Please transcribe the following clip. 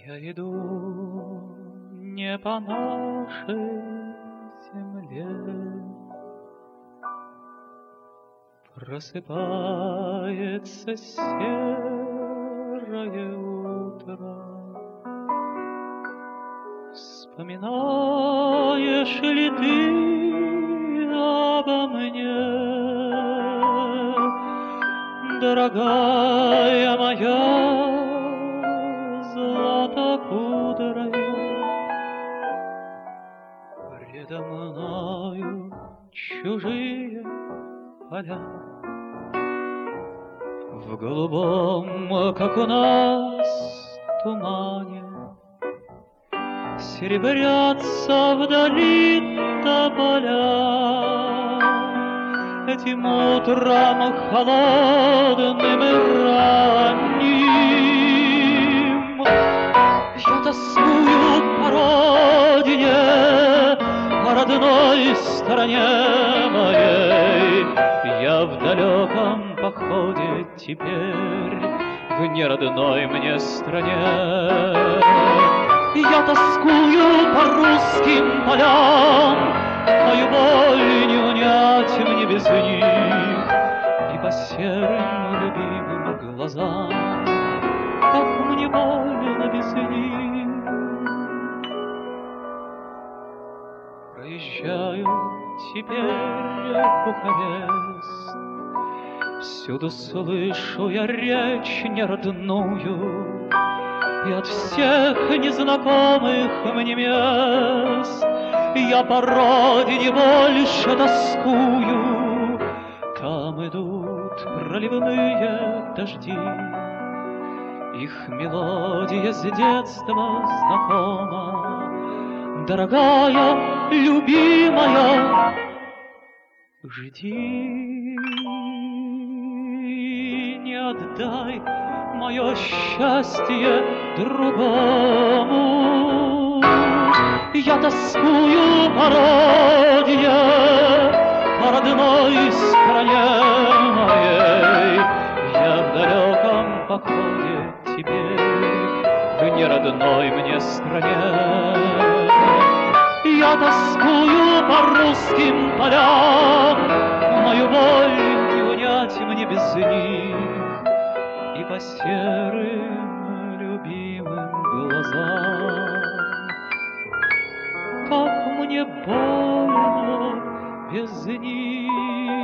Я иду не по нашей земле, просыпается серое утро. Вспоминаешь ли ты обо мне, дорогая моя, златокудрая? Предо мною чужие поля, в голубом, как у нас, тумане серебрятся вдали тополя. Этим утром холодным и ранним я тоскую по родине, по родной стороне моей. Я в далеком походе теперь, в неродной мне стране. Я тоскую по русским полям, мою боль не унять мне без них, и по серым любимым глазам, как мне больно без них. Проезжаю теперь Бухарест, всюду слышу я речь неродную, и от всех незнакомых мне мест я по родине больше тоскую. Там идут проливные дожди, их мелодия с детства знакома. Дорогая, любимая, жди, не отдай мое счастье другому. Я тоскую по родине, по родной стране моей. Я в далеком походе теперь, в неродной мне стране. Я тоскую по русским полям, мою боль не унять мне без них, и по серым любимым глазам, как мне больно без них.